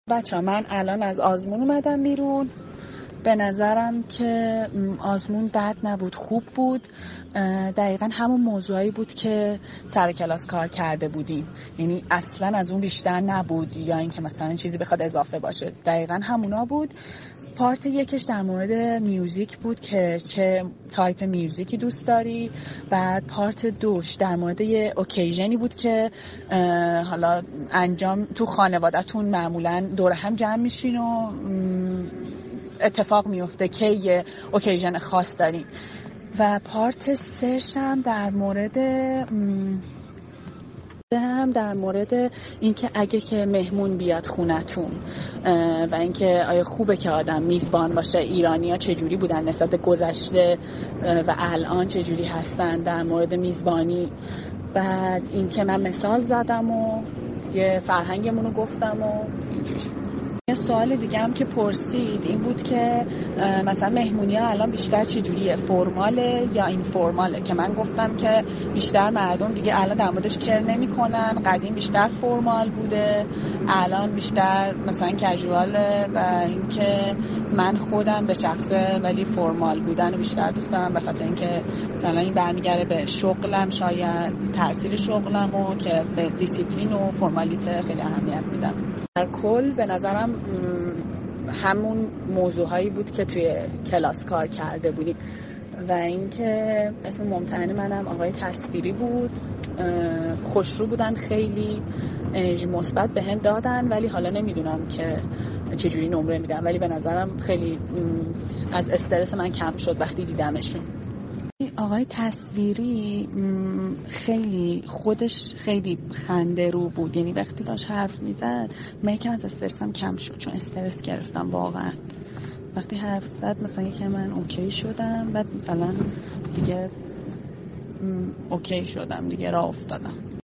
بچه من الان از آزمون اومدم بیرون. به نظرم که آزمون بد نبود، خوب بود. دقیقا همون موضوعی بود که سر کلاس کار کرده بودیم، یعنی اصلا از اون بیشتر نبود یا اینکه مثلا چیزی بخواد اضافه باشه. دقیقا همونا بود. پارت یکش در مورد میوزیک بود که چه تایپ میوزیکی دوست داری. بعد پارت دوش در مورد یه اوکیژنی بود که حالا انجام تو خانواده‌تون معمولا دور هم جمع میشین و اتفاق میفته که یه اوکیژن خاص دارین. و پارت سه‌ش هم در مورد اینکه اگه که مهمون بیاد خونتون و اینکه آیا خوبه که آدم میزبان باشه، ایرانی‌ها چجوری بودن نسبت گذشته و الان چجوری هستن در مورد میزبانی. بعد اینکه من مثال زدم و یه فرهنگمون رو گفتم و اینجوری. یه سوال دیگه هم که پرسید این بود که مثلا مهمونی ها الان بیشتر چجوریه، فرماله یا اینفورماله؟ که من گفتم که بیشتر مردم دیگه الان در موردش کر نمی کنن. قدیم بیشتر فرمال بوده، الان بیشتر مثلا کژواله. و اینکه من خودم به شخصه ولی فرمال بودن رو بیشتر دوست دارم، به خاطر اینکه مثلا این برمیگره به شغلم، شاید تاثیر شغلمو که به دیسیپلین و فرمالیته خیلی اهمیت میدم. در کل به نظرم همون موضوعهایی بود که توی کلاس کار کرده بودیم. و اینکه اسم ممتحن منم آقای تصویری بود. خوشرو بودن، خیلی انرژی مثبت بهم دادن، ولی حالا نمیدونم که چجوری نمره میدن، ولی به نظرم خیلی از استرس من کم شد وقتی دیدمشون. آقای تصویری خیلی خودش خیلی خنده رو بود، یعنی وقتی داشت حرف میزد من یکم از استرسم کم شد، چون استرس گرفتم واقعا. وقتی حرف زد مثلا یکم من اوکی شدم، بعد مثلا دیگه اوکی شدم، دیگه راه افتادم.